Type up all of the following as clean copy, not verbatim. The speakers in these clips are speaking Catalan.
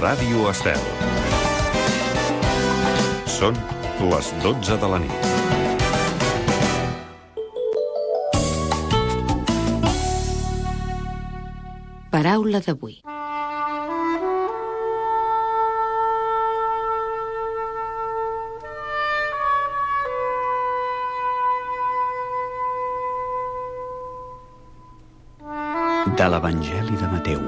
Ràdio Estel. Són les 12 de la nit. Paraula d'avui. De l'Evangeli de Mateu.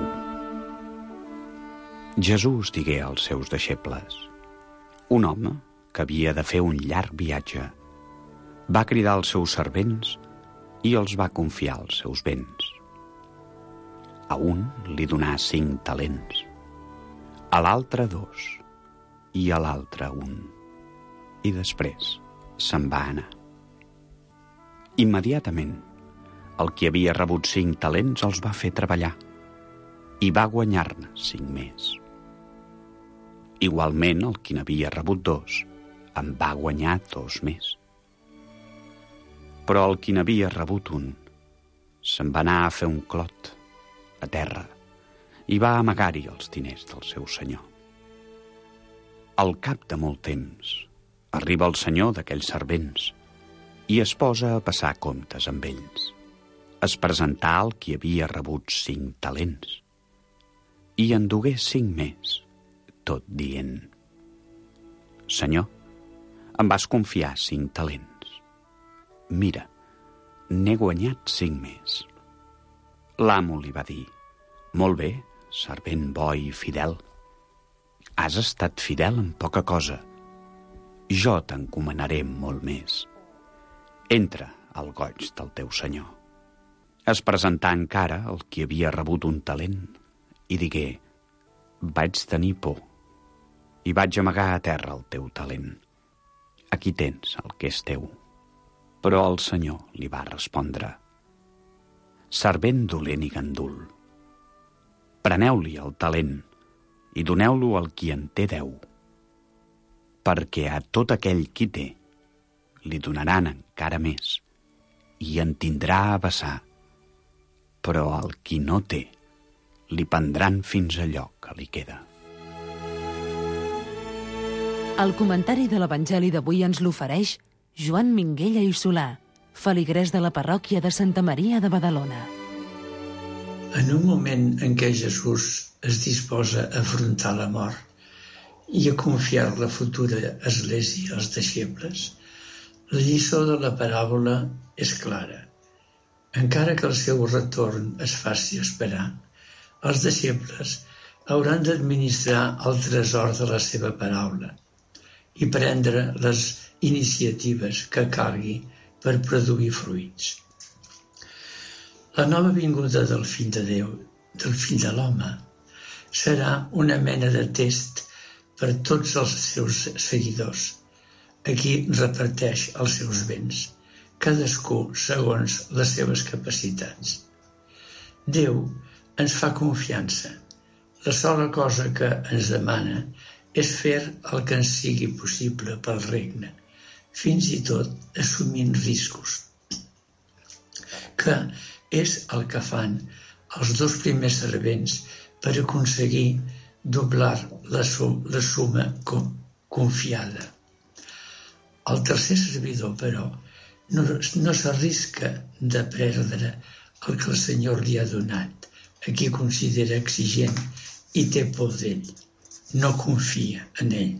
Jesús digué als seus deixebles: un home que havia de fer un llarg viatge va cridar els seus servents i els va confiar els seus béns. A un li donà 5 talents, a l'altre 2 i a l'altre 1, i després se'n va anar. Immediatament, el qui havia rebut 5 talents els va fer treballar i va guanyar-ne 5 més. Igualment, el qui n'havia rebut 2 en va guanyar 2 més. Però el qui n'havia rebut 1 se'n va anar a fer un clot a terra i va amagar-hi els diners del seu senyor. Al cap de molt temps, arriba el senyor d'aquells servents i es posa a passar comptes amb ells. Es presentà el qui havia rebut 5 talents i en dugué 5 més, tot dient: Senyor, em vas confiar 5 talents. Mira, n'he guanyat 5 més. L'amo li va dir: molt bé, servent bo i fidel. Has estat fidel en poca cosa. Jo t'encomanaré molt més. Entra al goig del teu senyor. Es presentà encara el qui havia rebut 1 talent i digué: vaig tenir por i vaig amagar a terra el teu talent. Aquí tens el que és teu. Però el senyor li va respondre: servent dolent i gandul, preneu-li el talent i doneu-lo al qui en té 10, perquè a tot aquell qui té li donaran encara més i en tindrà a vessar, però al qui no té li prendran fins allò que li queda. El comentari de l'Evangeli d'avui ens l'ofereix Joan Minguella i Solà, feligrès de la parròquia de Santa Maria de Badalona. En un moment en què Jesús es disposa a afrontar la mort i a confiar la futura església als deixebles, la lliçó de la paràbola és clara. Encara que el seu retorn es faci esperar, els deixebles hauran d'administrar el tresor de la seva paraula i prendre les iniciatives que calgui per produir fruits. La nova vinguda del Fill de Déu, del Fill de l'Home, serà una mena de test per tots els seus seguidors, a qui reparteix els seus béns, cadascú segons les seves capacitats. Déu ens fa confiança. La sola cosa que ens demana és fer el que ens sigui possible pel regne, fins i tot assumint riscos, que és el que fan els 2 primers servents per aconseguir doblar la suma confiada. El tercer servidor, però, no s'arrisca de perdre el que el Senyor li ha donat, a qui considera exigent i té por d'ell. No confia en ell.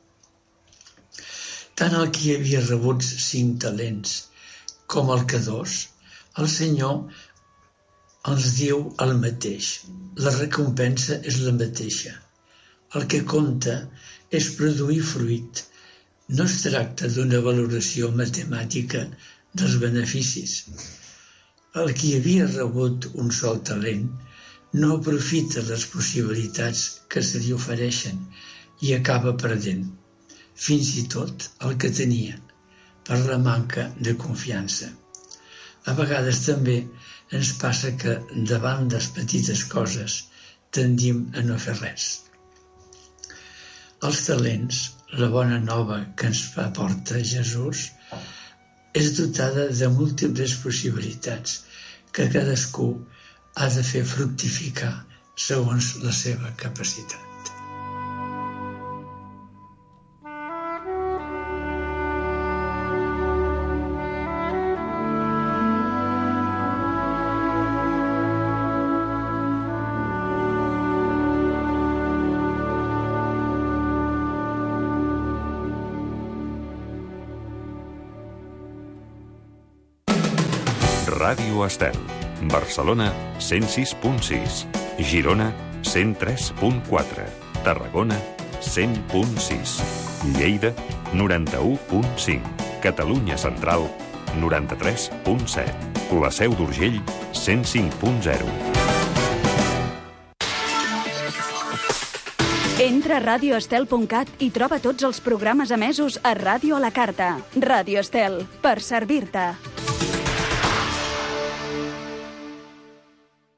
Tant el qui havia rebut 5 talents com el que 2, el Senyor els diu el mateix. La recompensa és la mateixa. El que compta és produir fruit. No es tracta d'una valoració matemàtica dels beneficis. El qui havia rebut un sol talent no aprofita les possibilitats que se li ofereixen i acaba perdent, fins i tot el que tenia, per la manca de confiança. A vegades també ens passa que davant les petites coses tendim a no fer res. Els talents, la bona nova que ens aporta Jesús, és dotada de múltiples possibilitats que cadascú ha de fer fructificar segons la seva capacitat. Ràdio Estel. Barcelona, 106.6. Girona, 103.4. Tarragona, 100.6. Lleida, 91.5. Catalunya Central, 93.7. La Seu d'Urgell, 105.0. Entra a radioestel.cat i troba tots els programes emesos a Ràdio a la Carta. Ràdio Estel, per servir-te.